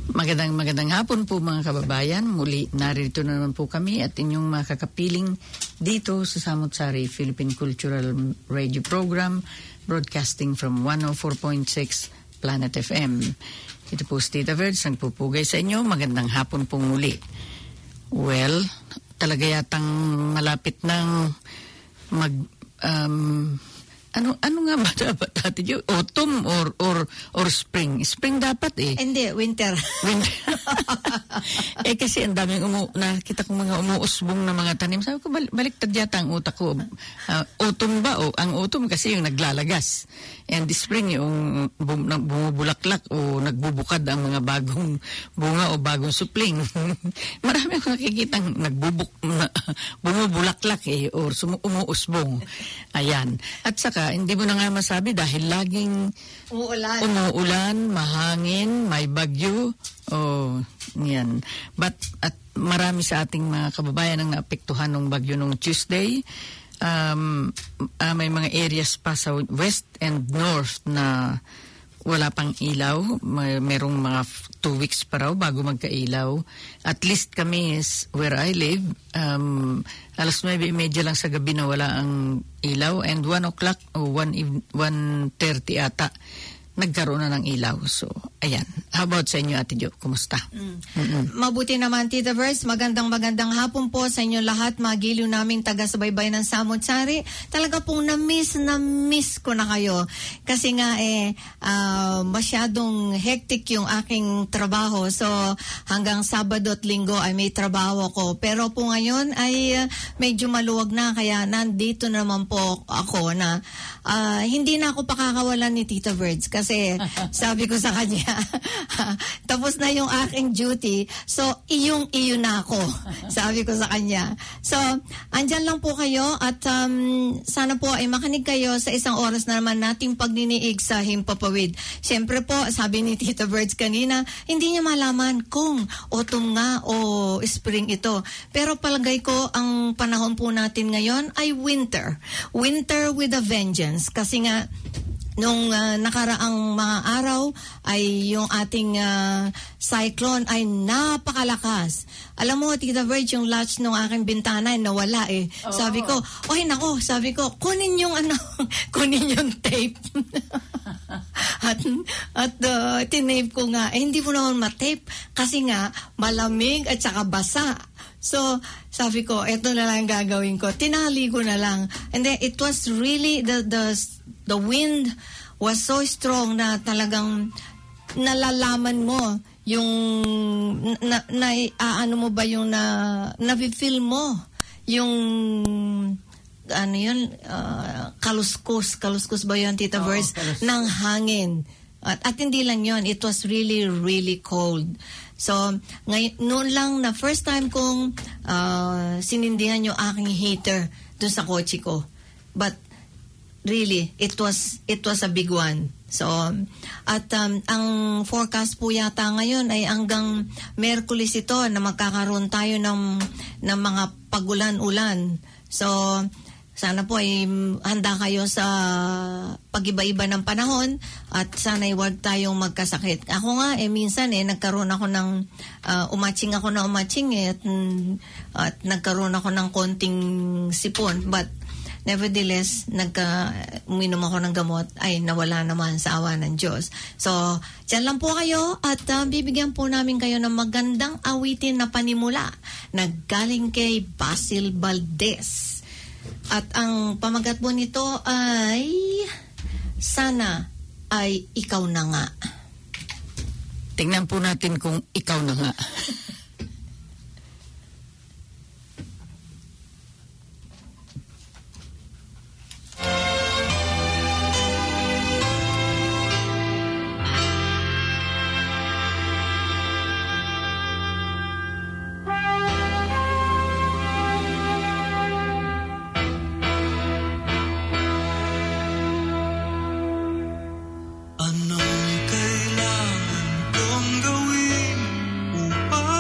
Magandang hapon po mga kababayan. Muli narito na naman po kami at inyong makakapiling dito sa Samut-Sari Philippine Cultural Radio Program, broadcasting from 104.6 Planet FM. Ito po si Tita Verds, nagpupugay sa inyo. Magandang hapon po muli. Well, talaga yatang malapit ng ano nga ba dapat natin yun? Autumn or spring? Spring dapat eh. Hindi, winter. Winter. Kasi ang daming nakita kong mga umuusbong na mga tanim. Sabi ko, baliktad yata ang utak ko. Autumn ba? Ang autumn kasi yung naglalagas. And the spring yung bumubulaklak o nagbubukad ang mga bagong bunga o bagong supling. Marami akong nakikitang bumubulaklak or umuusbong. Ayan. At saka, hindi mo na nga masabi dahil laging umuulan, mahangin, may bagyo. Yan. At marami sa ating mga kababayan ang naapektuhan ng bagyo nung Tuesday. May mga areas pa sa west and north na wala pang ilaw. Merong mga 2 weeks pa raw bago magkailaw. At least kami where I live, alas 9:30 lang sa gabi na wala ang ilaw, and 1 o'clock o 1:30 ata nagkaroon na ng ilaw. So, ayan. How about sa inyo, Ate Jo? Kumusta? Mabuti naman, Tita Verse. Magandang hapon po sa inyo lahat. Magiliw naming taga-subaybay ng Samut-Sari. Talaga pong na-miss ko na kayo. Kasi nga masyadong hectic yung aking trabaho. So, hanggang Sabado at Linggo ay may trabaho ko. Pero po ngayon ay medyo maluwag na. Kaya nandito naman po ako na hindi na ako pakakawalan ni Tita Verds. Kasi sabi ko sa kanya, tapos na yung aking duty, so iyo na ako. Sabi ko sa kanya. So, andyan lang po kayo at sana po ay makinig kayo sa isang oras na naman nating pagniniig sa Himpapawid. Siyempre po, sabi ni Tita Verds kanina, hindi niya malaman kung autumn nga o spring ito. Pero palagay ko, ang panahon po natin ngayon ay winter. Winter with a vengeance. Kasi nga, nung nakaraang mga araw ay yung ating cyclone ay napakalakas. Alam mo, Tita Verge, yung latch ng aking bintana ay nawala eh. Oh. Sabi ko, kunin yung kunin yung tape. at tinape ko nga. Hindi mo naman matape kasi nga malamig at saka basa. So, sabi ko, eto na lang gagawin ko. Tinali ko na lang. And then, it was really, the wind was so strong na talagang nalalaman mo yung, ano mo ba yung na-feel mo yung, ano yun, kaluskos ba yun, Tita Verse, ng hangin. At hindi lang yun, it was really, really cold. So, noon lang na first time kong sinindihan yung aking heater dun sa kotse ko. But really, it was a big one. So, at ang forecast po yata ngayon ay hanggang Miyerkules ito na magkakaroon tayo ng mga pagulan-ulan. So, sana po ay handa kayo sa pag-iba-iba ng panahon at sana ay huwag tayong magkasakit. Ako nga minsan nagkaroon ako ng umatching at nagkaroon ako ng konting sipon, but nevertheless uminom ako ng gamot ay nawala naman sa awa ng Diyos. So, dyan lang po kayo at bibigyan po namin kayo ng magandang awitin na panimula na galing kay Basil Valdez. At ang pamagat po nito ay Sana ay Ikaw na Nga. Tingnan po natin kung ikaw na nga. Anong kailangan kong gawin upang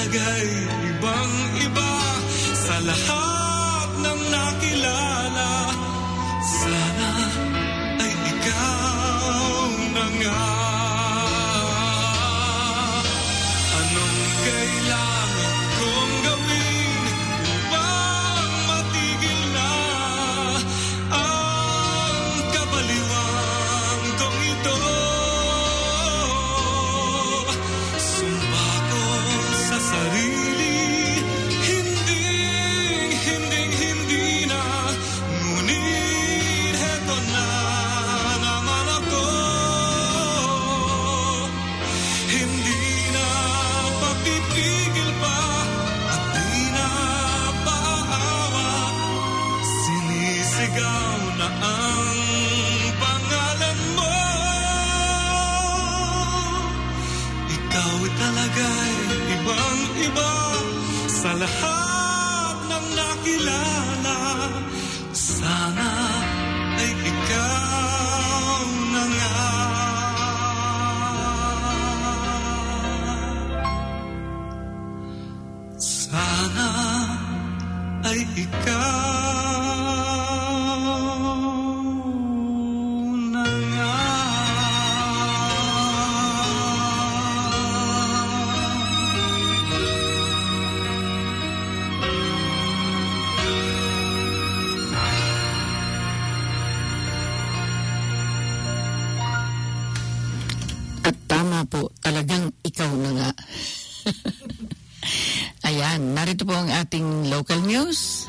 talaga'y ibang-iba sa lahat ng nakilala. Sana ay ikaw na nga. Anong kailangan kong gawin upang matigil na ang kabaliwan kong ito? Sumpa ko sa sarili, hindi na, ngunit heto na naman ako. Hindi na papipigil pa at di na paawa. Sinisigaw na ang pangalan mo. Ikaw talaga'y ibang-iba sa lahat ng nakilala. Sana ay ikaw na nga. Sana ay ikaw na nga. At tama po, talagang ikaw na nga. Ayan, narito po ang ating local news.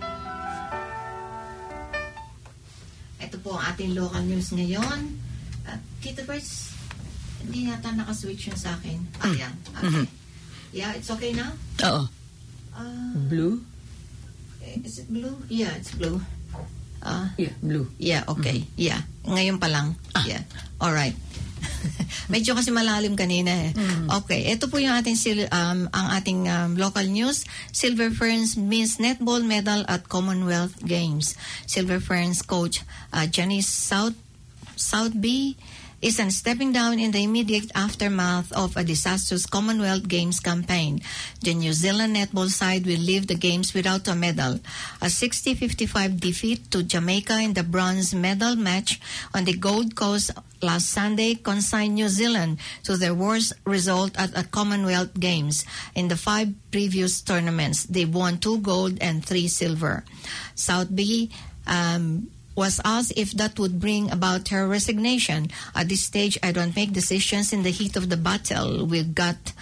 Ito po ang ating local news ngayon. Tito Bryce, hindi yata nakaswitch yun sa akin. Ayan. Okay. Yeah, it's okay now? Oo. Blue? Is it blue? Yeah, it's blue. Yeah, blue. Yeah, okay. Yeah. Ngayon pa lang. Yeah. All right. Medyo kasi malalim kanina eh. Okay, ito po yung ating ang ating local news. Silver Ferns Men's Netball medal at Commonwealth Games. Silver Ferns coach Janice Southby isn't stepping down in the immediate aftermath of a disastrous Commonwealth Games campaign. The New Zealand netball side will leave the Games without a medal. A 60-55 defeat to Jamaica in the bronze medal match on the Gold Coast last Sunday consigned New Zealand to their worst result at a Commonwealth Games. In the 5 previous tournaments, they won 2 gold and 3 silver. Southby was asked if that would bring about her resignation. At this stage, I don't make decisions in the heat of the battle. We've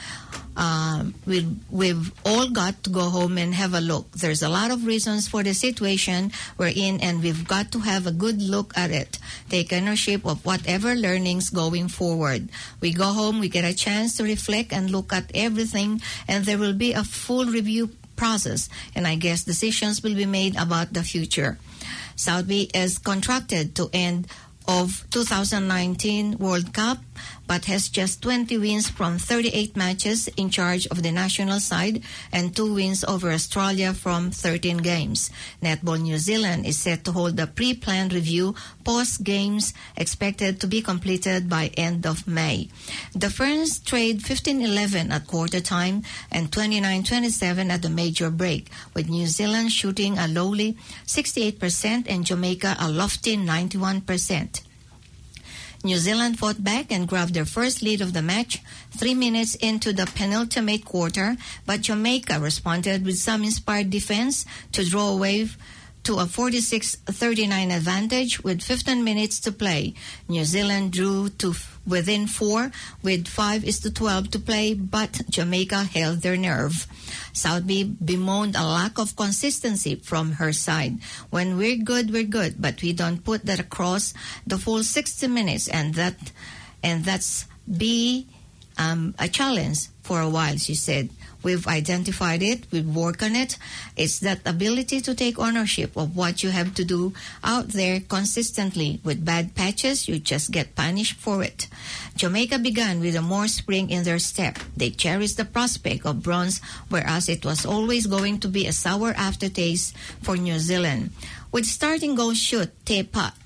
all got to go home and have a look. There's a lot of reasons for the situation we're in, and we've got to have a good look at it. Take ownership of whatever learnings going forward. We go home, we get a chance to reflect and look at everything, and there will be a full review process, and I guess decisions will be made about the future. Southby is contracted to end of 2019 World Cup, but has just 20 wins from 38 matches in charge of the national side and 2 wins over Australia from 13 games. Netball New Zealand is set to hold a pre-planned review post-games expected to be completed by end of May. The Ferns trade 15-11 at quarter time and 29-27 at the major break, with New Zealand shooting a lowly 68% and Jamaica a lofty 91%. New Zealand fought back and grabbed their first lead of the match 3 minutes into the penultimate quarter, but Jamaica responded with some inspired defense to draw away to a 46-39 advantage with 15 minutes to play. New Zealand drew to within 4 with 5-12 to play, but Jamaica held their nerve. Southby bemoaned a lack of consistency from her side. When we're good, but we don't put that across the full 60 minutes, and that's be a challenge for a while, she said. We've identified it. We've worked on it. It's that ability to take ownership of what you have to do out there consistently. With bad patches, you just get punished for it. Jamaica began with a more spring in their step. They cherished the prospect of bronze, whereas it was always going to be a sour aftertaste for New Zealand. With starting goal shoot, Te Pa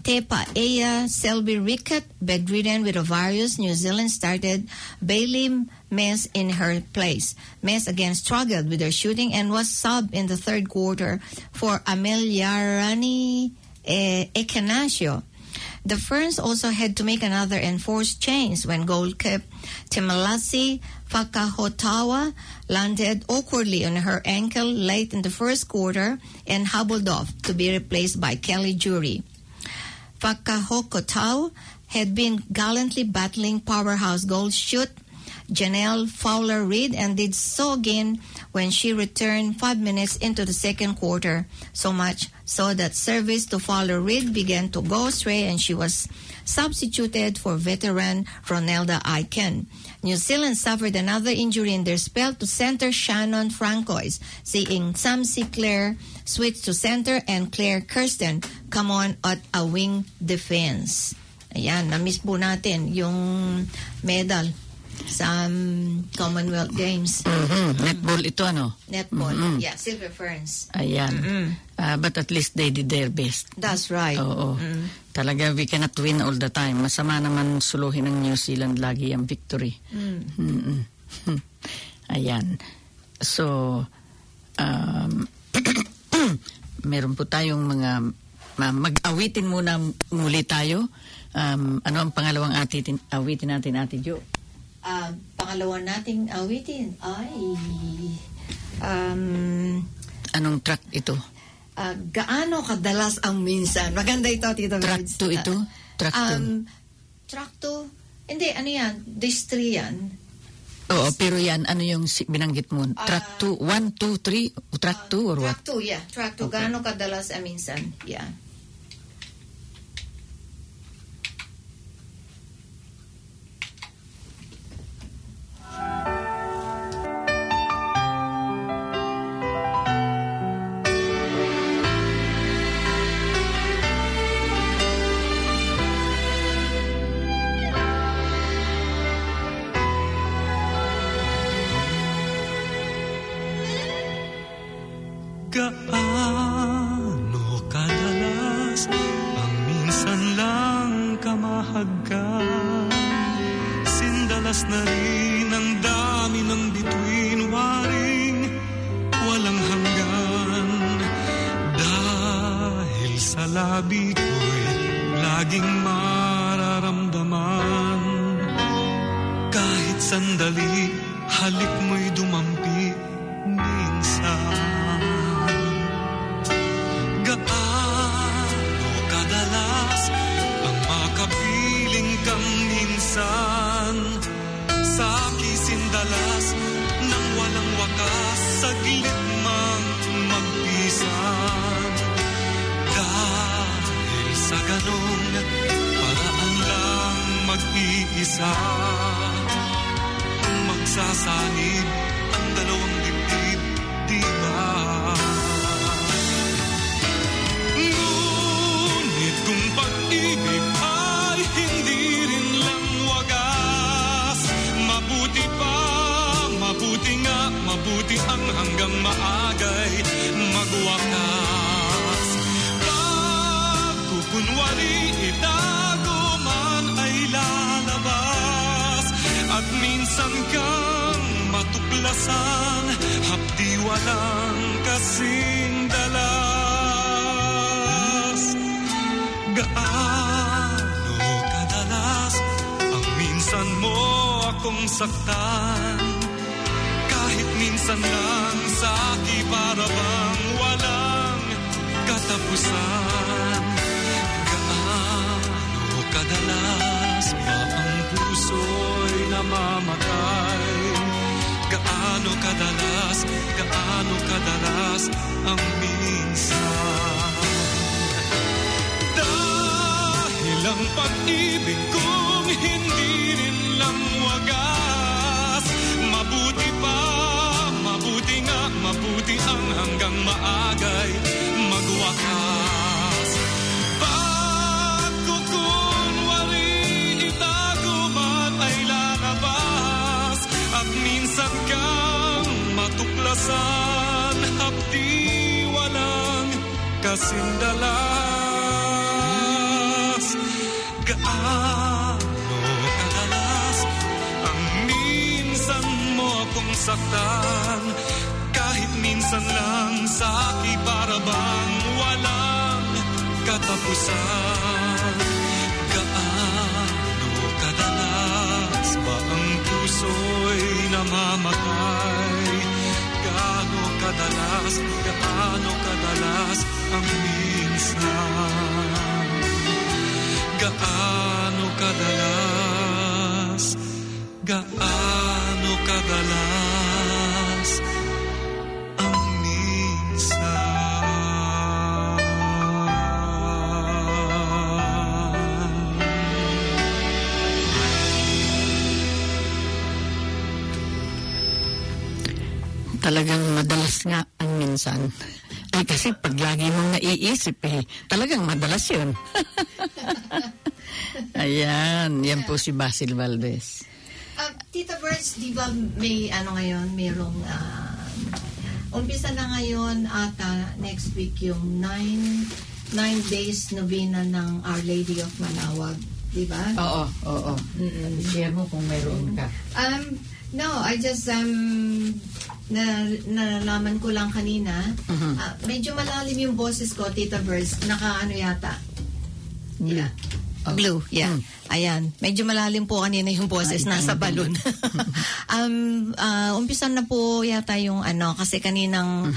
Tepa Aya Selby Rickett, bedridden with a virus, New Zealand started Bailey Mess in her place. Mess again struggled with her shooting and was subbed in the third quarter for Ameliarani Ekenasio. The Ferns also had to make another enforced change when goalkeeper Timalasi Whakahotawa landed awkwardly on her ankle late in the first quarter and hobbled off to be replaced by Kelly Jury. Whakahotawa had been gallantly battling powerhouse goal shoot Janelle Fowler-Reid and did so again when she returned 5 minutes into the second quarter, so much so that service to Fowler-Reid began to go astray and she was substituted for veteran Ronelda Aiken. New Zealand suffered another injury in their spell to center Shannon Francois, seeing Sam Claire switch to center and Claire Kirsten come on at a wing defense. Ayan, na-miss po natin yung medal sa Commonwealth Games. Netball ito, ano? Netball, yeah, Silver Ferns. Ayan. But at least they did their best. That's right. Oo. Talaga, we cannot win all the time. Masama naman suluhin ng New Zealand lagi ang victory. Ayan. So, meron po tayong mga mag-awitin muna muli tayo. Ano ang pangalawang awitin natin, Ate Jo? Pangalawa nating awitin ay anong track ito? Gaano kadalas ang minsan? Maganda ito, Tito Track 2 ito? Track 2? Track 2? Hindi, ano yan? Distri yan. Oo, pero yan, ano yung binanggit mo? Track 2, 1, 2, 3? Track 2 or what? Track 2, yeah. Track 2. Okay. Gaano kadalas ang minsan? Yeah. Gaano kadalas ang minsan lang kamahagkan, sindalas na rin ang dami ng bituin, waring walang hanggan. Dahil sa labi ko'y laging mararamdaman, kahit sandali halik mo'y dumampi minsan. Makapiling kang minsan sa kisindalas nang walang wakas, saglit mang magpisan. Dahil sa ganong paraan lang mag-iisa, magsasanib ang dalawang dibdib, di ba? Ngunit kung pag-ibig ay hindi rin lang wagas, mabuti pa, mabuti nga, mabuti ang hanggang maagay magwakas. Pagkukunwari itago man ay lalabas, at minsan kang matuklasan, hapdi walang kasing dalas. Gaano kadalas ang minsan mo akong saktan, kahit minsan lang sa akin para bang walang katapusan. Gaano kadalas ba ang puso'y namamatay? Gaano kadalas ang minsan? Dahil ang pag-ibig kong hindi rin lang wagas, mabuti pa, mabuti nga, mabuti ang hanggang maagay magwakas. Pagkukunwari itago man ay lalabas, at minsan kang matuklasan, hapdi walang kasindalas. Gaano kadalas ang minsan mo akong saktan, kahit minsan lang sa akin para bang walang katapusan. Gaano kadalas ba ang puso'y namamatay? Gaano kadalas ang minsan? Gaano kadalas ang minsan? Talagang madalas nga ang minsan. Ay, kasi pag lagi mong naiisip talagang madalas yun. Ayan, yan po si Basil Valdez. Tita Birds, di ba may ngayon, mayroong umpisa na ngayon at next week yung 9 days novena ng Our Lady of Manawag, di ba? Oo. Share mo kung mayroon ka. No, I just nalaman ko lang kanina. Medyo malalim yung boses ko, Tita Birds. Naka yata. Yeah. Blue, yeah. Ayan. Medyo malalim po kanina yung boses, nasa balon. Umpisan na po yata yung kasi kaninang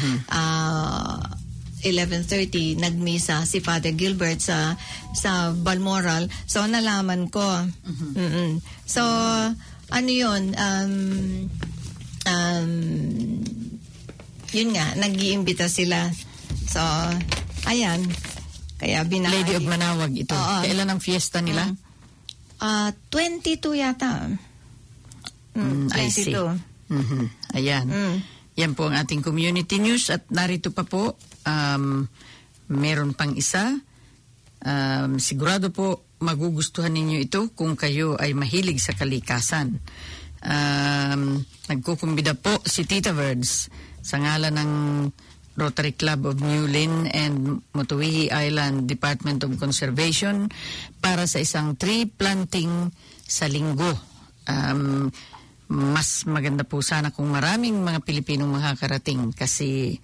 11:30 nagmisa si Father Gilbert sa Balmoral. So nalaman ko. So yun, yun nga, nag-iimbita sila. So, ayan. Kaya Lady of Manawag ito. Kailan ang fiesta nila? 22 yata. 22. I see. Ayan. Yan po ang ating community news at narito pa po, meron pang isa. Sigurado po magugustuhan ninyo ito kung kayo ay mahilig sa kalikasan. Nagkukumbida po si Tita Birds sa ngalan ng Rotary Club of Newlyn and Motuihi Island Department of Conservation para sa isang tree planting sa linggo. Mas maganda po sana kung maraming mga Pilipinong makakarating kasi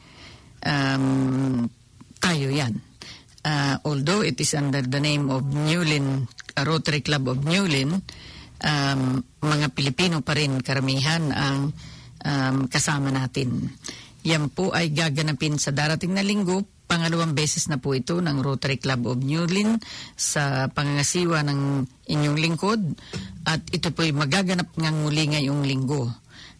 tayo yan. Although it is under the name of Newlyn, Rotary Club of Newlyn, mga Pilipino pa rin karamihan ang kasama natin. Yan po ay gaganapin sa darating na linggo. Pangalawang beses na po ito ng Rotary Club of Newlyn sa pangangasiwa ng inyong lingkod. At ito po ay magaganap ngang muli ngayong linggo.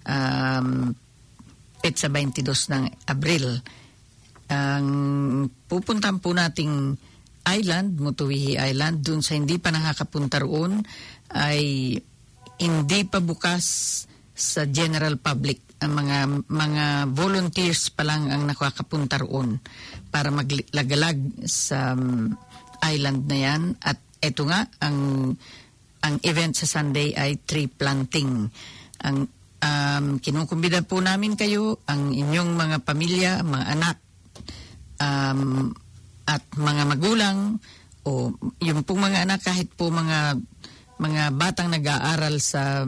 Petsa 22 ng Abril. Ang pupuntahan po nating island, Motuihi Island, dun sa hindi pa nakakapunta roon, ay hindi pa bukas sa general public. Ang mga volunteers pa lang ang nakakapunta roon para maglagalag sa island na yan. At eto nga, ang event sa Sunday ay tree planting. Ang kinukumbida po namin kayo, ang inyong mga pamilya, mga anak, at mga magulang, o yung pong mga anak, kahit po mga batang nag-aaral sa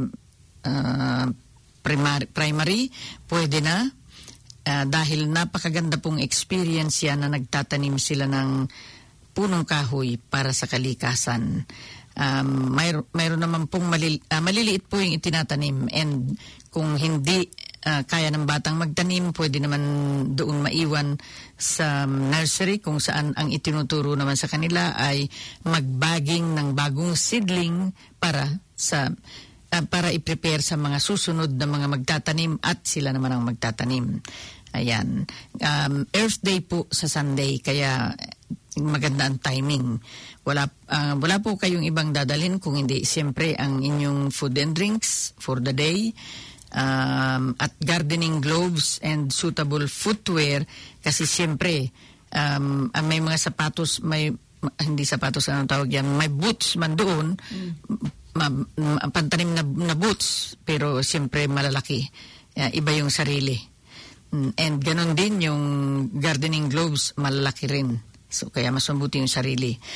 primary, pwede na. Dahil napakaganda pong experience yan na nagtatanim sila ng punong kahoy para sa kalikasan. Mayroon naman pong maliliit po yung itinatanim, and kung hindi kaya ng batang magtanim, pwede naman doon maiwan sa nursery kung saan ang itinuturo naman sa kanila ay magbaging ng bagong seedling para i-prepare sa mga susunod na mga magtatanim at sila naman ang magtatanim. Ayan. Earth Day po sa Sunday, kaya maganda ang timing. Wala po kayong ibang dadalhin kung hindi siyempre ang inyong food and drinks for the day, at gardening gloves and suitable footwear, kasi siyempre may mga sapatos, hindi sapatos, anong tawag yan, may boots man doon, pantanim na boots, pero siyempre malalaki. Iba yung sarili. And ganon din yung gardening gloves, malalaki rin. So kaya mas mabuti yung sarili.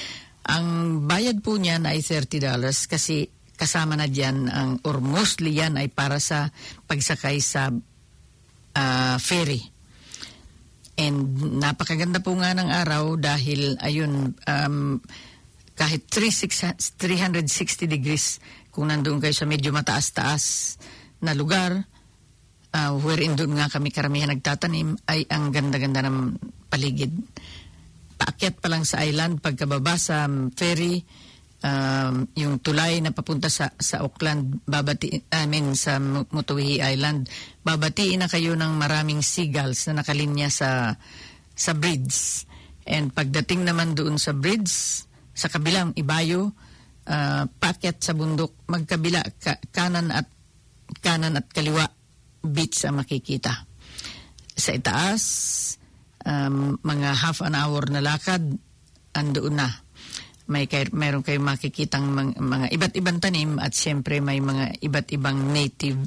Ang bayad po niyan ay $30 kasi kasama na diyan or mostly yan ay para sa pagsakay sa ferry. And napakaganda po nga ng araw dahil ayun, kahit 360 degrees kung nandoon kayo sa medyo mataas-taas na lugar, wherein doon nga kami karamihan nagtatanim, ay ang ganda-ganda ng paligid. Paakyat pa lang sa island, pagkababa sa ferry, yung tulay na papunta sa Auckland, sa Motuihi Island, babatiin na kayo ng maraming seagulls na nakalinya sa bridge. And pagdating naman doon sa bridge, sa kabilang ibayo, paakyat sa bundok, magkabila, kanan at kaliwa, beach ang makikita. Sa itaas, mga half an hour na lakad, andoon na. Mayroon kayong makikitang mga iba't ibang tanim at siyempre may mga iba't ibang native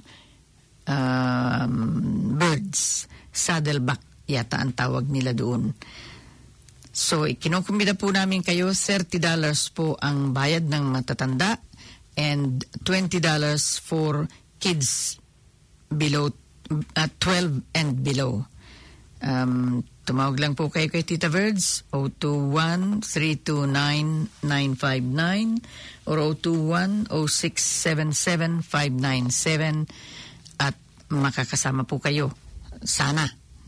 birds. Saddleback yata ang tawag nila doon. So, kinukumbida po namin kayo, $30 po ang bayad ng matatanda and $20 for kids below 12 and below. Tumawag lang po kayo kay Tita Verds, 021-329-959 or 021-0677-597 at makakasama po kayo. Sana.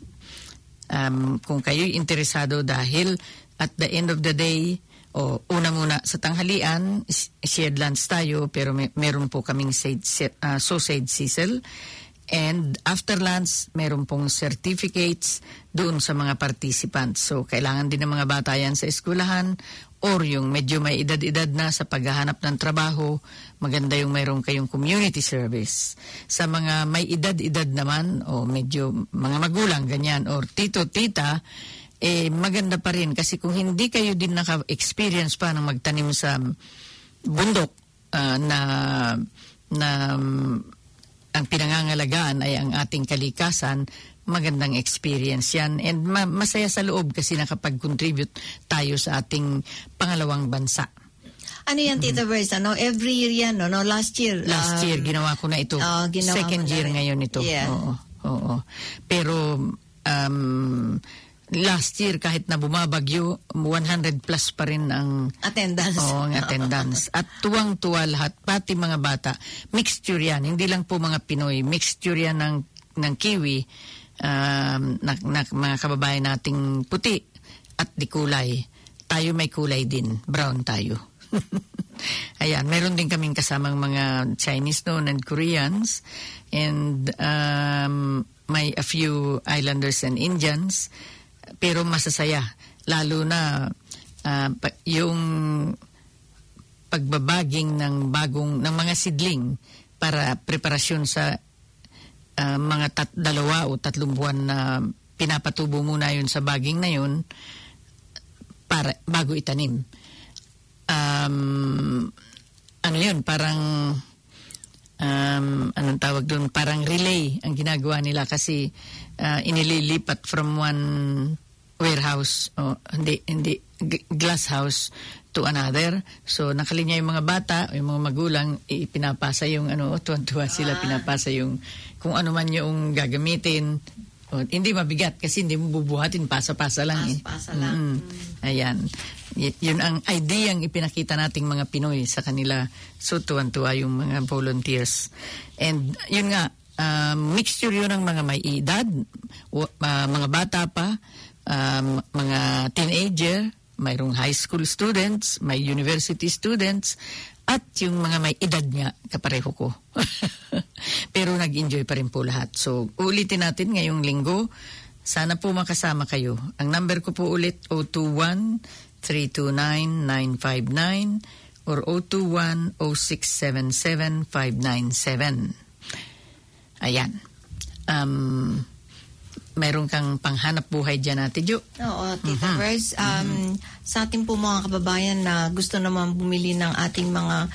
Kung kayo'y interesado dahil at the end of the day, una muna sa tanghalian, shared lunch tayo pero meron po kaming sausage sizzle. And after lunch, meron pong certificates doon sa mga participants. So, kailangan din ng mga bata yan sa eskwelahan or yung medyo may edad-edad na sa paghahanap ng trabaho, maganda yung mayroon kayong community service. Sa mga may edad-edad naman o medyo mga magulang, ganyan, or tito-tita, maganda pa rin. Kasi kung hindi kayo din naka-experience pa ng magtanim sa bundok ang pinangangalagaan ay ang ating kalikasan, magandang experience yan. And masaya sa loob kasi nakapag-contribute tayo sa ating pangalawang bansa. Ano yan, Tita Versa? Every year yan, no? Last year. Last year, ginawa ko na ito. Second year ngayon ito. Yeah. Oo. Pero last year, kahit na bumabagyo, 100 plus pa rin ang attendance. Oo, ang attendance. At tuwang-tuwa lahat, pati mga bata. Mixture yan, hindi lang po mga Pinoy. Mixture yan ng Kiwi, mga kababayan nating puti at di kulay. Tayo may kulay din, brown tayo. Ayan, meron din kaming kasamang mga Chinese noon and Koreans and may a few islanders and Indians. Pero masasaya, lalo na yung pagbabaging ng mga sidling para preparasyon sa mga 2 o 3 buwan na pinapatubo muna yun sa baging na yun para bago itanim. Ano yun, parang anong tawag doon, parang relay ang ginagawa nila kasi inililipat from one warehouse hindi glass house to another. So nakalinya yung mga bata, yung mga magulang, ipinapasa yung tuwan-tuwa sila, pinapasa yung kung ano man yung gagamitin. Hindi mabigat kasi hindi mo bubuhatin, pasa-pasa lang. Pasa lang. Ayan. Yun ang ideyang ipinakita nating mga Pinoy sa kanila. So tuwan-tuwa yung mga volunteers. And yun nga, mixture yun ng mga may edad, mga bata pa, mga teenager, mayroong high school students, may university students, at yung mga may edad nga, kapareho ko. Pero nag-enjoy pa rin po lahat. So, ulitin natin ngayong linggo. Sana po makasama kayo. Ang number ko po ulit, 021-329-959 or 021-0677-597. Ayan. Meron kang panghanap buhay dyan, Ate Jo. Oo, Tita Vers. Sa ating po mga kababayan na gusto naman bumili ng ating mga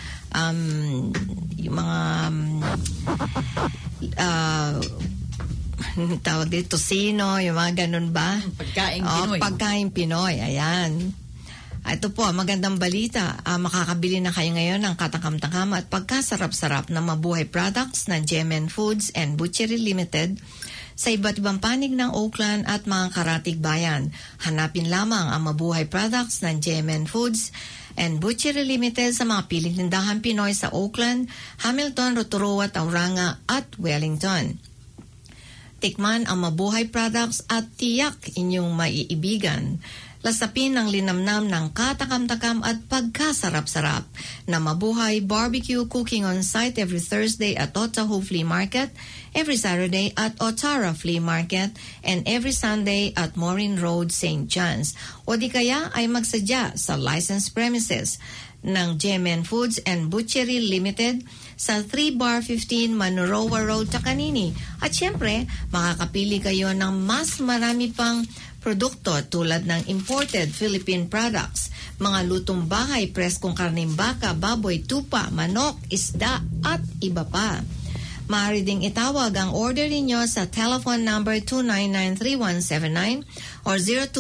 tawag dito, tosino, yung mga ganun ba? Pagkain Pinoy. Pagkain Pinoy, ayan. Ito po, magandang balita. Makakabili na kayo ngayon ng katakam-takam at pagkasarap-sarap na mabuhay products ng Gemen Foods and Butchery Limited sa iba't ibang panig ng Oakland at mga karatig bayan. Hanapin lamang ang mabuhay products ng Gemen Foods and Butchery Limited sa mga piling tindahan Pinoy sa Oakland, Hamilton, Rotorua, Tauranga at Wellington. Tikman ang mabuhay products at tiyak inyong maiibigan. Lasapin ang linamnam ng katakam-takam at pagkasarap-sarap na mabuhay barbecue cooking on site every Thursday at Otaho Flea Market, every Saturday at Otara Flea Market, and every Sunday at Morin Road, St. John's. O di kaya ay magsadya sa licensed premises ng Gemen Foods and Butchery Limited sa 3 Bar 15 Manoroa Road, Takanini. At syempre, makakapili kayo ng mas marami pang produkto tulad ng imported Philippine products, mga lutong bahay, preskong karneng baka, baboy, tupa, manok, isda, at iba pa. Maaari ding itawag ang order ninyo sa telephone number 299-3179 or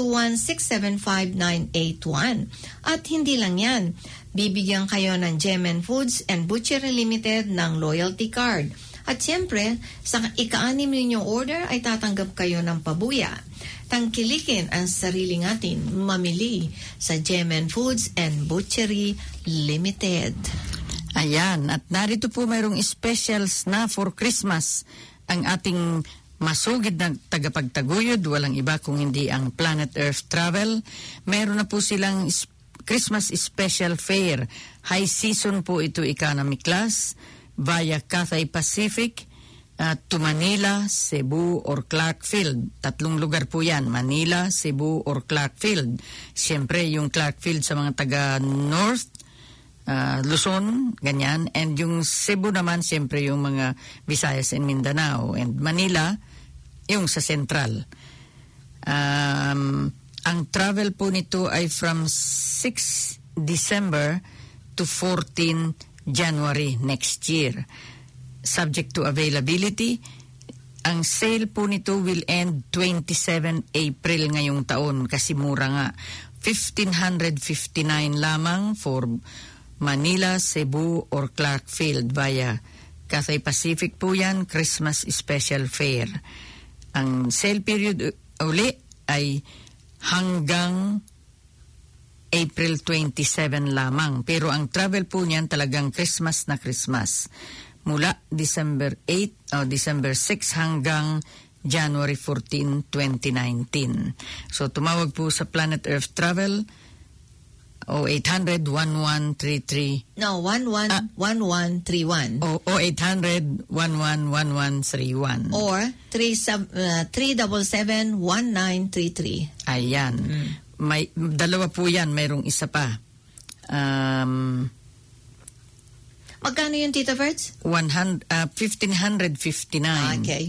021-675-981. At hindi lang yan, bibigyan kayo ng Gemen Foods and Butchery Limited ng loyalty card. At siyempre, sa ika-6 ninyong order ay tatanggap kayo ng pabuya. Tangkilikin ang sarili natin mamili sa Gemen Foods and Butchery Limited. Ayan, at narito po mayroong specials na for Christmas. Ang ating masugid na tagapagtaguyod, walang iba kung hindi ang Planet Earth Travel. Meron na po silang Christmas Special Fare. High season po ito, economy class, via Cathay Pacific, to Manila, Cebu, or Clarkfield. 3 lugar po yan, Manila, Cebu, or Clarkfield. Siyempre, yung Clarkfield sa mga taga-North, Luzon, ganyan. And yung Cebu naman, siyempre, yung mga Visayas and Mindanao. And Manila, yung sa Central. Ang travel po nito ay from 6 December to 14 January next year. Subject to availability. Ang sale po nito will end 27 April ngayong taon kasi mura nga. 1,559 lamang for Manila, Cebu, or Clarkfield via Cathay Pacific po yan, Christmas Special Fare. Ang sale period uli ay hanggang April 27 lamang. Pero ang travel po niyan talagang Christmas na Christmas. Mula December 8 o December 6 hanggang January 14, 2019. So tumawag po sa Planet Earth Travel 0800-1133. No, 11-1131. O 0800-111131. Or 377-1933. Ayan. May dalawa po yan, mayroong isa pa. Magkano yung Tita Verts? 1,559. Okay.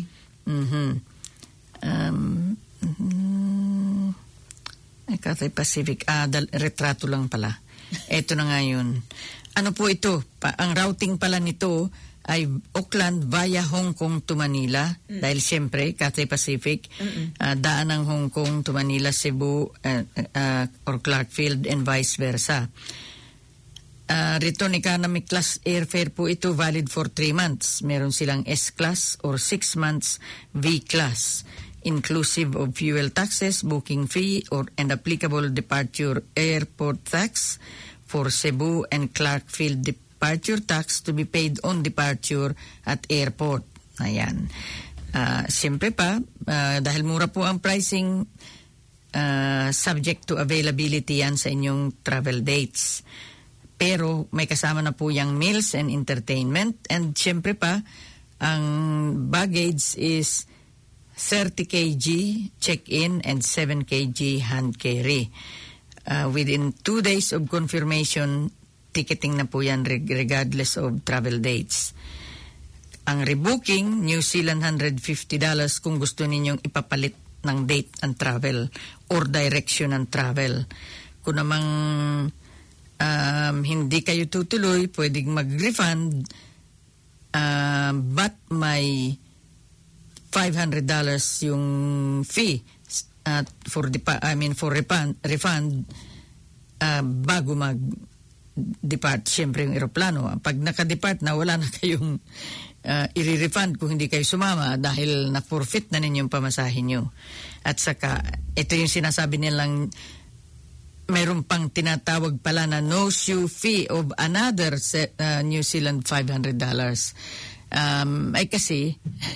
Cathay Pacific. Retrato lang pala. Ito na nga yun. Ano po ito? Ang routing pala nito ay Auckland via Hong Kong to Manila. Dahil siyempre, Cathay Pacific, daan ng Hong Kong to Manila, Cebu, or Clarkfield, and vice versa. Return economy class airfare po ito, valid for 3 months. Meron silang S-class or 6 months V-class, inclusive of fuel taxes, booking fee, and applicable departure airport tax for Cebu and Clarkfield departure tax to be paid on departure at airport. Ayan. Siyempre pa, dahil mura po ang pricing, subject to availability yan sa inyong travel dates. Pero may kasama na po yung meals and entertainment. And siyempre pa, ang baggage is 30 kg check-in and 7 kg hand carry. Within 2 days of confirmation, ticketing na po yan regardless of travel dates. Ang rebooking, New Zealand $150 kung gusto ninyong ipapalit ng date ang travel or direction ng travel. Kung namang hindi kayo tutuloy, pwedeng mag-refund, but may $500 yung fee for refund bago mag-depart, siyempre yung eroplano. Pag naka-depart na, wala na kayong i-refund kung hindi kayo sumama dahil na-forfeit na ninyong pamasahin nyo. At saka, ito yung sinasabi nilang mayroon pang tinatawag pala na no-shoe fee of another New Zealand $500. Ay kasi,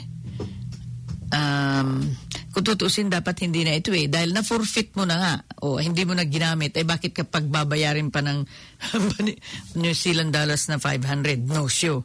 kung tutuusin dapat hindi na ito dahil na-forfeit mo na nga o hindi mo na ginamit, bakit kapag babayarin pa ng New Zealand dollars na 500, no-shoe?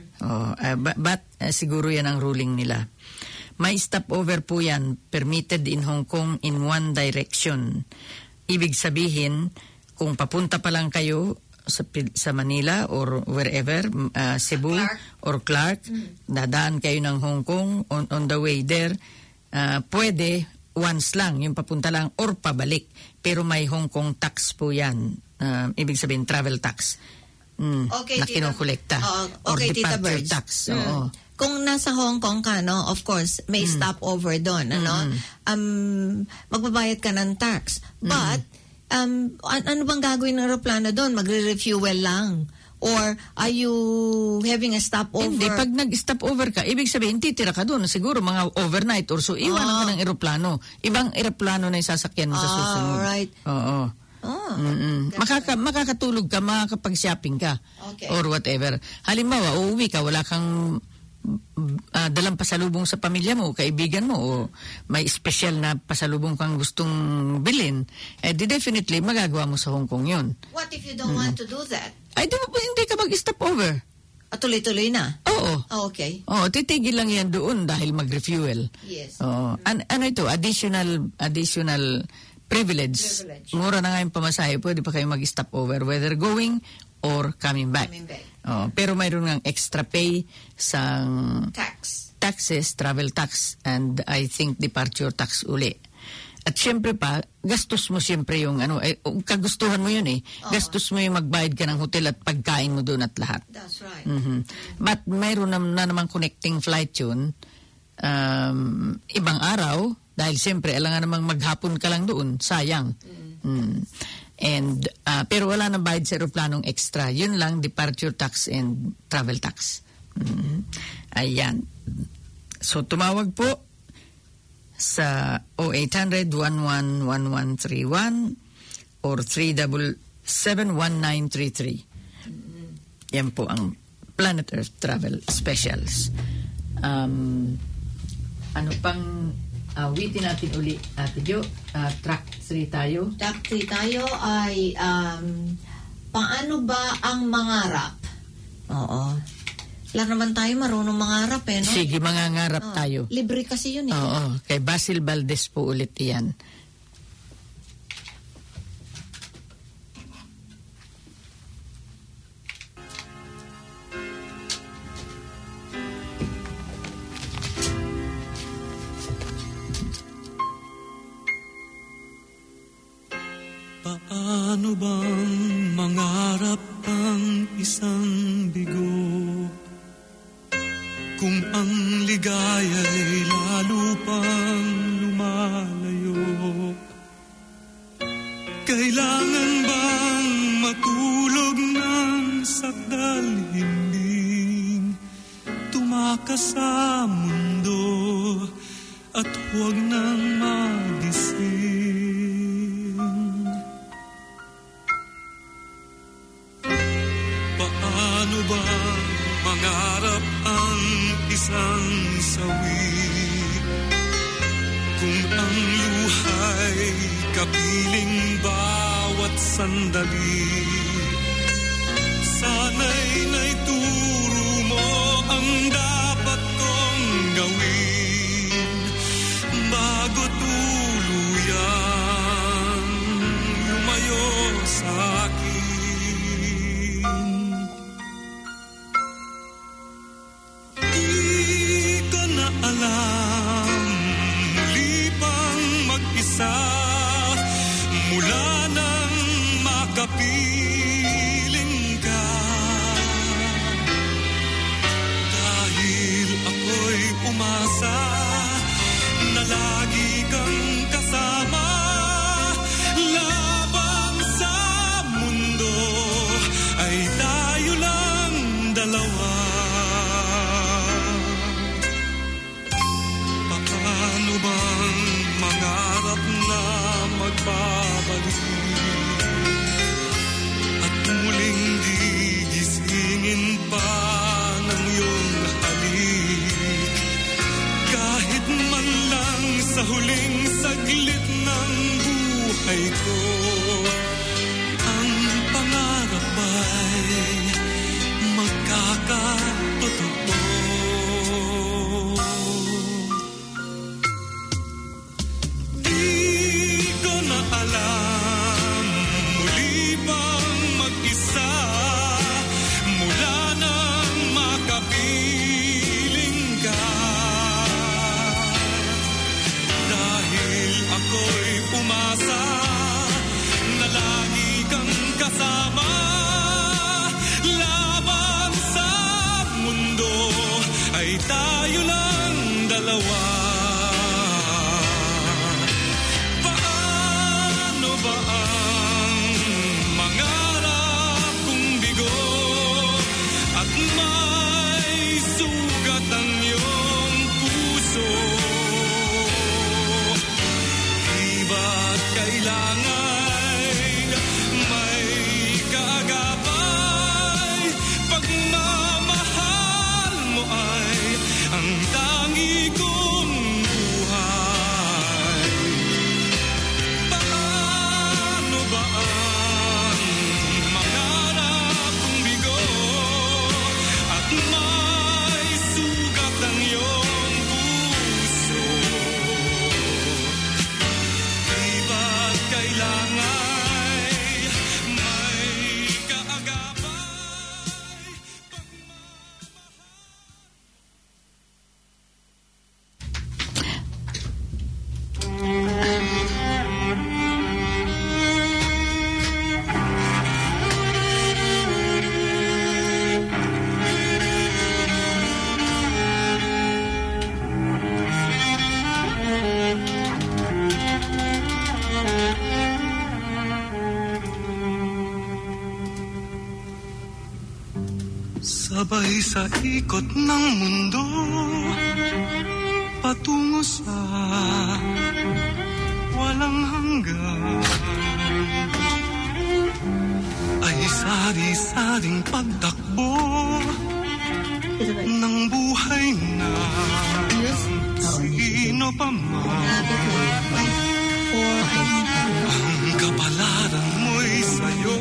But siguro yan ang ruling nila. May stopover po yan, permitted in Hong Kong in one direction. Ibig sabihin, kung papunta pa lang kayo sa Manila or wherever, Cebu or Clark, dadaan kayo ng Hong Kong on the way there, pwede once lang, yung papunta lang or pabalik. Pero may Hong Kong tax po yan. Ibig sabihin, travel tax. Na kinukolekta. Or departure tax. Kung nasa Hong Kong ka, no, of course, may stopover doon, ano? Magbabayad ka ng tax. But, ano bang gagawin ng aeroplano doon? Magre-refuel lang? Or are you having a stopover? Hindi, pag nag-stopover ka, ibig sabihin, titira ka doon. Siguro mga overnight or so, iwanan ka ng aeroplano. Ibang aeroplano na isasakyan mo sa susunod. Right. Oo. Makakatulog ka, makakapag-shopping ka. Okay. Or whatever. Halimbawa, uuwi ka, wala kang dalang pasalubong sa pamilya mo, kaibigan mo, o may special na pasalubong kang gustong bilhin, definitely magagawa mo sa Hong Kong yun. What if you don't want to do that? Hindi ka mag-stop over. Tuloy-tuloy na? Oo. Okay. Titigil lang yan doon dahil mag-refuel. Yes. Ano ito? Additional privilege. Mura na nga yung pamasahe, pwede pa kayo mag-stop over, whether going or coming back. Pero mayroon ng extra pay sa taxes, travel tax, and I think departure tax uli. At syempre pa, gastos mo syempre yung kagustuhan mo yun Gastos mo yung magbayad ka ng hotel at pagkain mo doon at lahat. That's right. But mayroon na namang connecting flight yun, ibang araw, dahil syempre, alangan namang maghapon ka lang doon, sayang. And pero wala nang bayad sa aeroplanong extra. Yun lang, departure tax and travel tax. Ayan. So, tumawag po sa 0800-111131 or 377-1933. Yan po ang Planet Earth Travel Specials. Ano pang awitin natin uli, Ate Jo? Track 3 tayo. Track 3 tayo ay paano ba ang mangarap? Oo. Lang naman tayo marunong mangarap no? Sige, mangangarap tayo. Libre kasi yun Oo, kay Basil Valdez po ulit yan. Paano bang mangarap ang isang bigo kung ang ligaya'y lalo pang lumalayo? Kailangan bang matulog ng sakdal hinding tumakas sa mundo at huwag nang magising? Paano ba mangarap ang isang sawi kung ang luhay kapiling bawat sandali? Sana'y naituro mo ang dapat kong gawin bago tuluyan lumayo sa akin. Alam, muli pang mag-isa mula nang makapiling ka. Dahil ako'y umasa na lagi kang kasama laban sa huling saglit ng buhay ko, ang pangarap ay magkakatotoo. Di ko na alam, muli bang mag-isa mula nang makapiling ka. Dahil ako'y umasa na lagi kang kasama laban sa mundo ay tayo lang dalawa. Paano ba ang mangarap kong bigo at may sugat ang iyong puso? Di ba't kailangan may kaagapay? Pagmamahal mo ay ang tangi kong buhay. Paano ba ang mangarap kong bigo at may sugat ang iyong puso? Di ba't kailangan may kaagapay? Sabay sa ikot ng mundo, patungo sa walang hanggan, ay sari-saring pagtakbo ng buhay na sino pa man. Ang kapalaran mo'y sa'yo,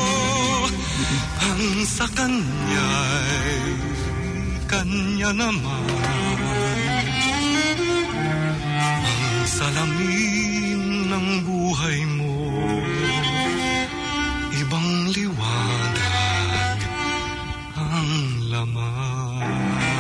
ang sa kanya'y kanya naman. Ang salamin ng buhay mo, ibang liwanag ang laman.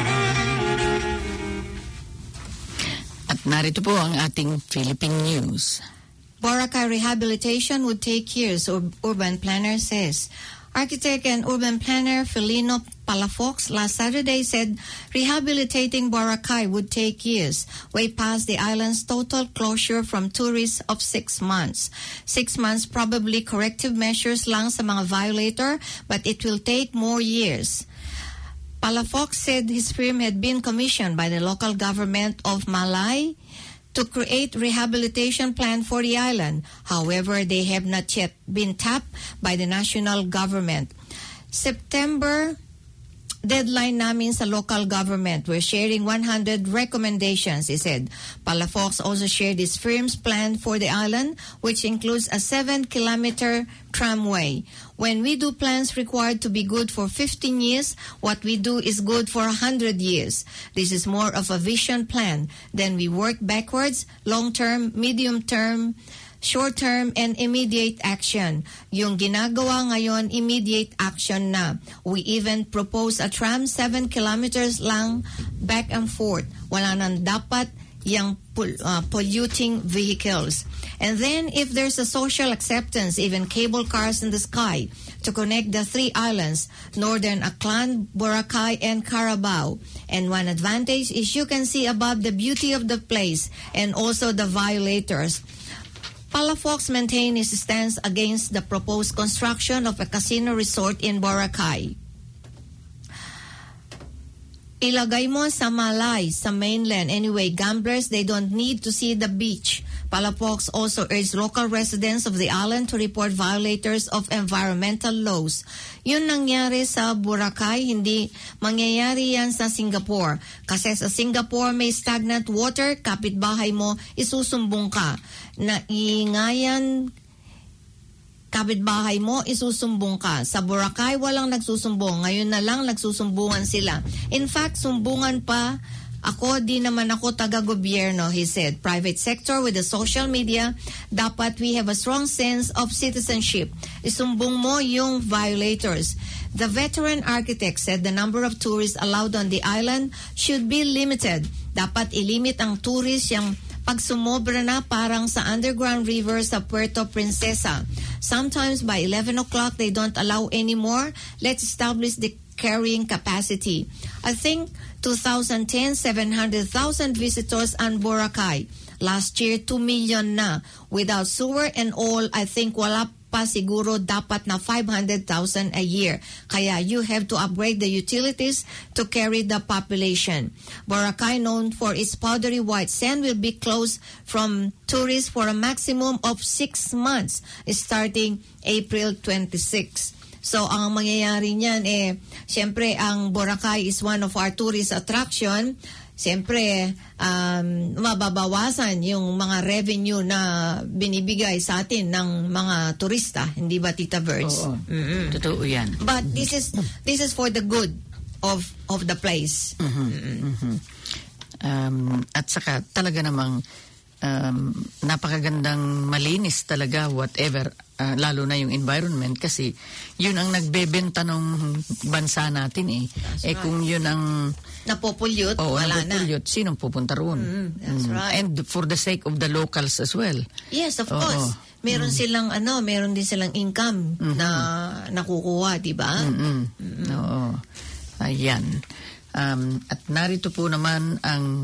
At narito po ang ating Philippine News. Boracay rehabilitation would take years, urban planner says. Architect and urban planner Felino Palafox last Saturday said rehabilitating Boracay would take years, way past the island's total closure from tourists of 6 months. 6 months probably corrective measures lang sa mga violator, but it will take more years. Palafox said his firm had been commissioned by the local government of Malay to create rehabilitation plan for the island. However, they have not yet been tapped by the national government. September deadline namin sa local government. We're sharing 100 recommendations, he said. Palafox also shared his firm's plan for the island, which includes a 7-kilometer tramway. When we do plans required to be good for 15 years, what we do is good for 100 years. This is more of a vision plan. Then we work backwards, long-term, medium-term, short-term, and immediate action. Yung ginagawa ngayon, immediate action na. We even propose a tram 7 kilometers lang back and forth. Wala nang dapat yung polluting vehicles. And then if there's a social acceptance, even cable cars in the sky to connect the 3 islands, Northern Aklan, Boracay, and Carabao. And one advantage is you can see above the beauty of the place and also the violators. Palafox maintained his stance against the proposed construction of a casino resort in Boracay. ilagay mo sa Malay, sa mainland. Anyway, gamblers, they don't need to see the beach. Palafox also urged local residents of the island to report violators of environmental laws. Yun nangyari sa Boracay, hindi mangyayari yan sa Singapore. Kasi sa Singapore may stagnant water, kapitbahay mo, isusumbong ka. Kapitbahay mo, isusumbong ka. Sa Boracay, walang nagsusumbong. Ngayon na lang, nagsusumbungan sila. In fact, sumbungan pa ako, di naman ako taga-gobyerno, he said. Private sector with the social media, dapat we have a strong sense of citizenship. Isumbong mo yung violators. The veteran architect said the number of tourists allowed on the island should be limited. Dapat ilimit ang tourists yung pag sumobra na parang sa underground river sa Puerto Princesa. Sometimes by 11 o'clock they don't allow anymore. Let's establish the carrying capacity. I think 2010, 700,000 visitors on Boracay. Last year, 2 million na. Without sewer and all, I think wala pa siguro dapat na 500,000 a year. Kaya you have to upgrade the utilities to carry the population. Boracay, known for its powdery white sand, will be closed from tourists for a maximum of 6 months starting April 26. So, ang mangyayari niyan siyempre, ang Boracay is one of our tourist attraction. Siyempre, mababawasan yung mga revenue na binibigay sa atin ng mga turista. Hindi ba, Tita Verts? Oo. Totoo yan. But this is for the good of the place. At saka talaga namang napakagandang malinis talaga whatever, lalo na yung environment kasi yun ang nagbebenta ng bansa natin Right. Kung yun ang Napopollute, wala na. Sinong pupunta roon? That's right. And for the sake of the locals as well. Yes, of course. Meron silang meron din silang income na nakukuha, di ba? Oo. Ayan. At narito po naman ang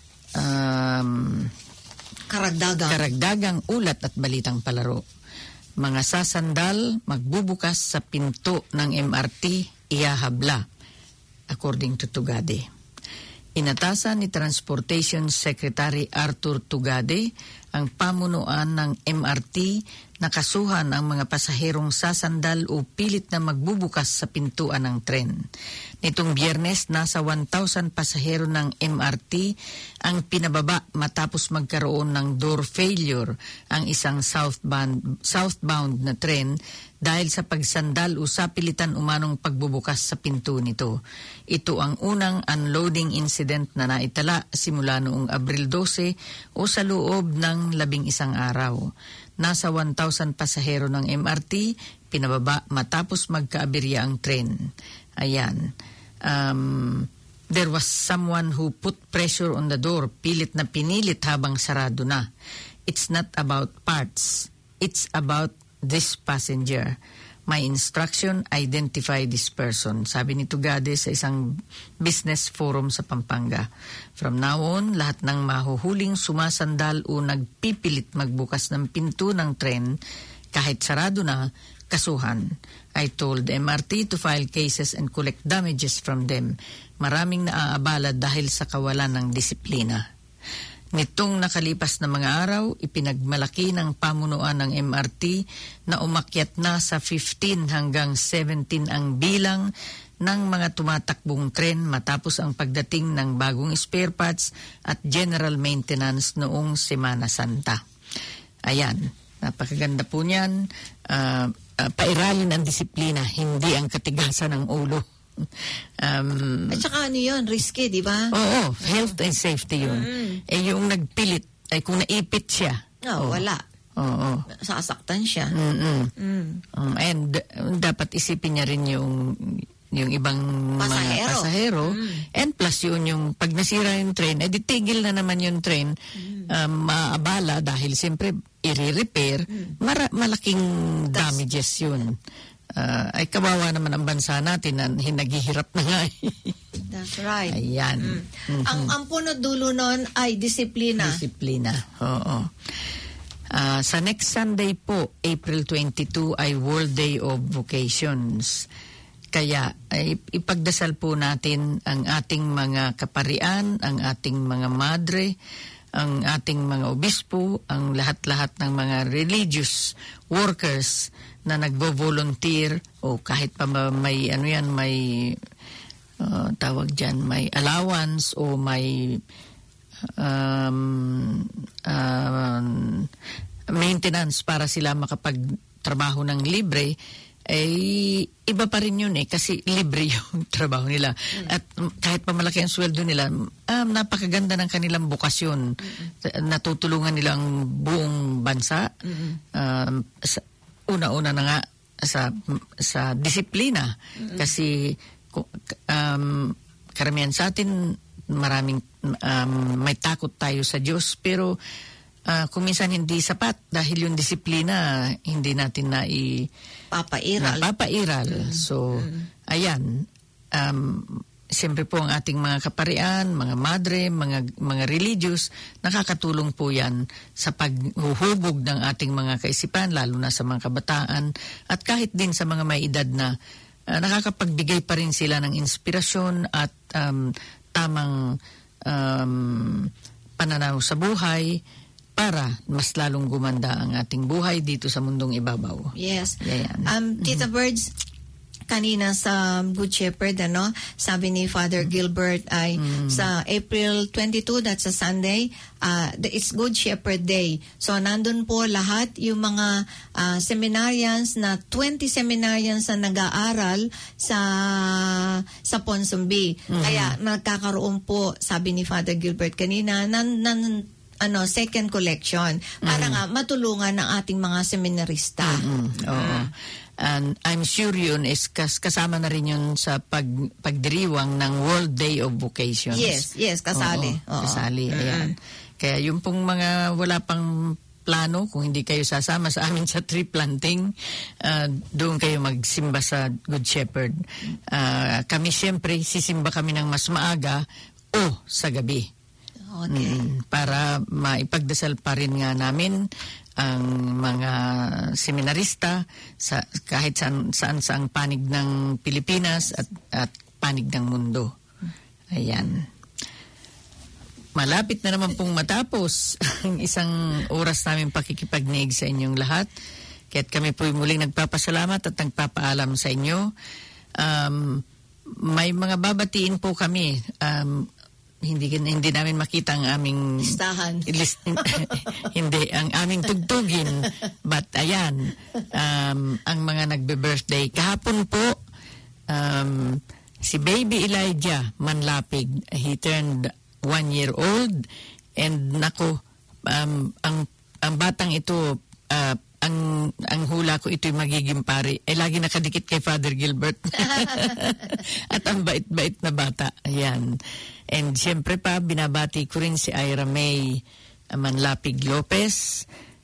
karagdagang ulat at balitang palaro. Mga sasandal magbubukas sa pinto ng MRT ihahabla, according to Tugade. Inatasan ni Transportation Secretary Arthur Tugade ang pamunuan ng MRT na kasuhan ang mga pasaherong sasandal o pilit na magbubukas sa pintuan ng tren. Nitong Biyernes, nasa 1,000 pasahero ng MRT ang pinababa matapos magkaroon ng door failure ang isang southbound na tren dahil sa pagsandal o sapilitan umanong pagbubukas sa pinto nito. Ito ang unang unloading incident na naitala simula noong Abril 12 o sa loob ng 11 araw. Nasa 1,000 pasahero ng MRT pinababa matapos magkaaberya ang tren. Ayan. There was someone who put pressure on the door, pilit na pinilit habang sarado na. It's not about parts. It's about this passenger. My instruction, identify this person. Sabi ni Tugade sa isang business forum sa Pampanga. From now on, lahat ng mahuhuling sumasandal o nagpipilit magbukas ng pinto ng tren, kahit sarado na, kasuhan. I told MRT to file cases and collect damages from them. Maraming naaabala dahil sa kawalan ng disiplina. Nitong nakalipas na mga araw, ipinagmalaki ng pamunuan ng MRT na umakyat na sa 15 hanggang 17 ang bilang ng mga tumatakbong tren matapos ang pagdating ng bagong spare parts at general maintenance noong Semana Santa. Ayan, napakaganda po niyan. Pairalin ang disiplina, hindi ang katigasan ng ulo. At saka yun, risky, di ba? Oo, health and safety yun. Yung nagpilit, kung naipit siya. Wala. Oo. Sasaktan siya. And dapat isipin niya rin yung ibang mga pasahero. And plus yun, yung pag nasira yung train, tigil na naman yung train, maabala dahil siyempre i-repair, malaking damages yun. Ay kawawa naman ang bansa natin na naghihirap na nga. That's right. Ayan. Ang punot dulo nun ay disiplina. Disiplina, oo. Sa next Sunday po, April 22, ay World Day of Vocations. kaya ay ipagdasal po natin ang ating mga kaparian, ang ating mga madre, ang ating mga obispo, ang lahat-lahat ng mga religious workers na nagvo-volunteer o kahit pa may tawag dyan, may allowance o may maintenance para sila makapagtrabaho ng libre, iba pa rin yun kasi libre yung trabaho nila. At kahit pa malaki ang sweldo nila, napakaganda ng kanilang bukasyon. Natutulungan nilang buong bansa. Una-una na nga sa disiplina. Kasi karamihan sa atin, maraming may takot tayo sa Diyos, pero kung minsan hindi sapat dahil yung disiplina hindi natin napapairal. So, ayan. Siyempre po ang ating mga kaparian, mga madre, mga religious, nakakatulong po yan sa paghuhubog ng ating mga kaisipan, lalo na sa mga kabataan, at kahit din sa mga may edad na nakakapagbigay pa rin sila ng inspirasyon at tamang pananaw sa buhay para mas lalong gumanda ang ating buhay dito sa mundong ibabaw. Yes. Ayan. Tita Birds, kanina sa Good Shepherd, sabi ni Father Gilbert ay sa April 22, that's a Sunday, it's Good Shepherd Day. So nandun po lahat yung mga seminarians na 20 seminarians na nag-aaral sa Ponsonby. Kaya nagkakaroon po, sabi ni Father Gilbert kanina, second collection para nga matulungan ng ating mga seminarista. Oo. And I'm sure yun is kasama na rin yun sa pagdiriwang ng World Day of Vocations. Yes, kasali. Oo. Kasali, ayan. Kaya yung pong mga wala pang plano, kung hindi kayo sasama sa amin sa tree planting, doon kayo magsimba sa Good Shepherd. Kami siyempre, sisimba kami ng mas maaga o sa gabi. Okay. Para maipagdasal pa rin nga namin ang mga seminarista kahit saan sa ang panig ng Pilipinas at panig ng mundo. Ayan. Malapit na naman pong matapos ang isang oras namin pakikipagniig sa inyong lahat. Kaya't kami po'y muling nagpapasalamat at nagpapaalam sa inyo. May mga babatiin po kami. Hindi namin makita ang aming listahan. Hindi, ang aming tugtugin. But ayan, ang mga nagbe-birthday. Kahapon po, si Baby Elijah Manlapig, he turned 1 year old. And nako, ang batang ito, ang hula ko ito'y magiging pari. Lagi nakadikit kay Father Gilbert. At ang bait-bait na bata. Ayan. And siyempre pa, binabati ko rin si Ira May Manlapig Lopez.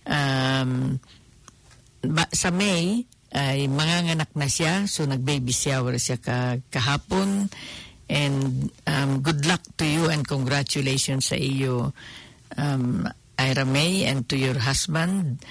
Sa May, ay manganganak na siya. So, nag-baby shower siya kahapon. And good luck to you and congratulations sa iyo, Ira May, and to your husband.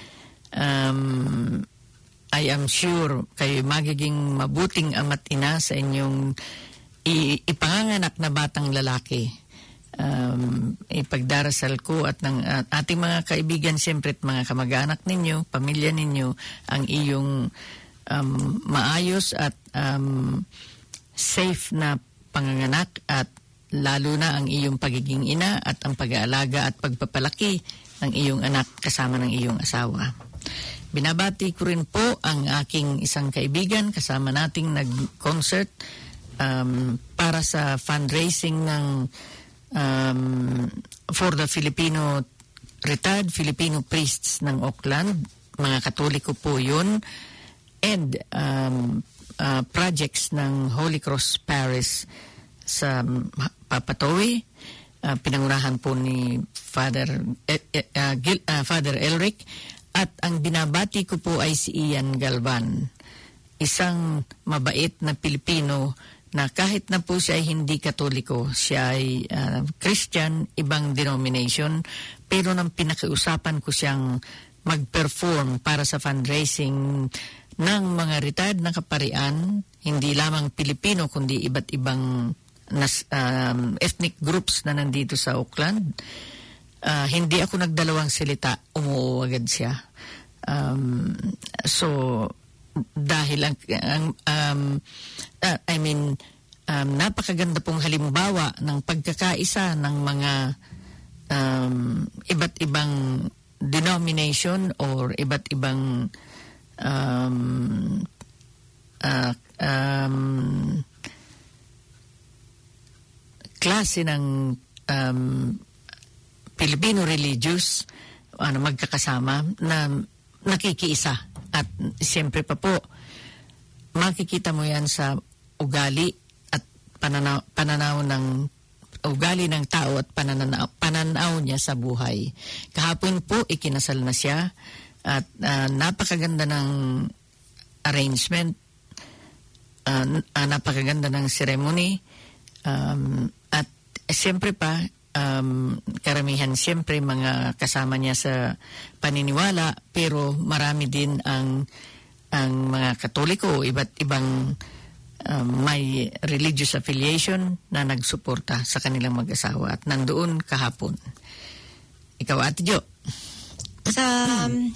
I am sure kayo magiging mabuting ama't ina sa inyong ipanganganak na batang lalaki. Ipagdarasal ko at ng ating mga kaibigan siyempre at mga kamag-anak ninyo, pamilya ninyo, ang iyong maayos at safe na panganganak at lalo na ang iyong pagiging ina at ang pag-aalaga at pagpapalaki ng iyong anak kasama ng iyong asawa. Binabati ko rin po ang aking isang kaibigan kasama nating nag-concert para sa fundraising ng for the retired Filipino priests ng Auckland. Mga Katoliko po yun. And projects ng Holy Cross Parish sa Papatowi. Pinangunahan po ni Father Elric. At ang binabati ko po ay si Ian Galvan. Isang mabait na Pilipino na kahit na po siya ay hindi Katoliko, siya ay Christian, ibang denomination, pero nang pinakiusapan ko siyang mag-perform para sa fundraising ng mga retired na kaparian, hindi lamang Pilipino kundi iba't ibang ethnic groups na nandito sa Auckland. Hindi ako nagdalawang salita, umuo agad siya. So dahil napakaganda pong halimbawa ng pagkakaisa ng mga iba't ibang denomination or iba't ibang klase ng Filipino religious magkakasama na nakikiisa. At siyempre pa po, makikita mo yan sa ugali at pananaw ng ugali ng tao at pananaw niya sa buhay. Kahapon po, ikinasal na siya at napakaganda ng arrangement, napakaganda ng ceremony, at siyempre pa, karamihan siyempre mga kasama niya sa paniniwala, pero marami din ang mga Katoliko, iba't ibang may religious affiliation na nagsuporta sa kanilang mag-asawa at nandoon kahapon. Ikaw, Ate Jo.